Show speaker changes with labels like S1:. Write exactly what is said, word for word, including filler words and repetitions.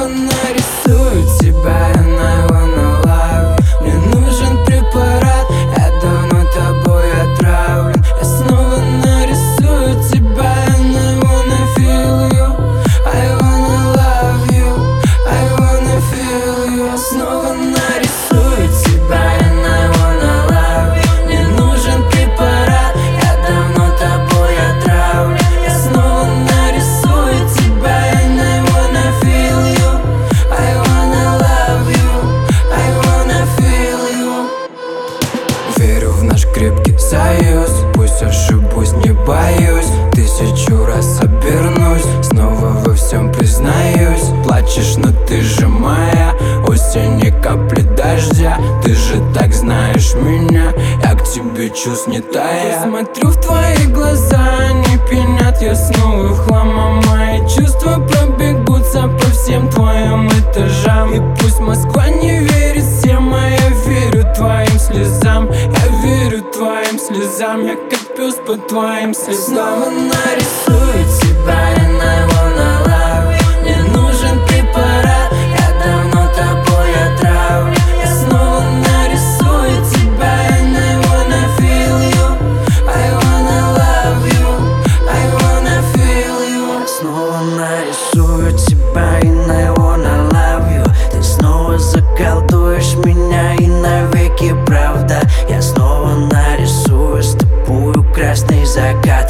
S1: снова нарисую тебя, and I wanna love you. Мне нужен препарат, я давно тобой отравлен. Я снова нарисую тебя, and I wanna feel you. I wanna love you, I wanna feel you. Я снова нарисую тебя, and I wanna love you. Мне нужен препарат, я давно тобой отравлен. Я снова нарисую тебя, and I wanna feel you. I wanna love you, I wanna feel you. Верю в наш крепкий союз, пусть ошибусь, не боюсь. Тысячу раз обернусь, снова во всем признаюсь. Плачешь, но ты же моя, осень и капли дождя. Ты же так знаешь меня, я к тебе чувств не тая. Я смотрю в твои глаза, они пьянят, я снова в хлам, а мои чувства пробегутся по всем твоим этажам. И пусть Москва не верит всем, а я верю твоим слезам. Я верю твоим слезам, я как пес по твоим следам. Снова нарисую тебя, and I wanna love you. Мне нужен препарат, я давно тобой отравлен. Я снова нарисую тебя, and I wanna feel you. I wanna love you, I wanna feel you.
S2: Снова нарисую тебя, and I wanna love you. Ты снова заколдуешь меня, и навеки правда. Я снова нарисую с тобою красный закат.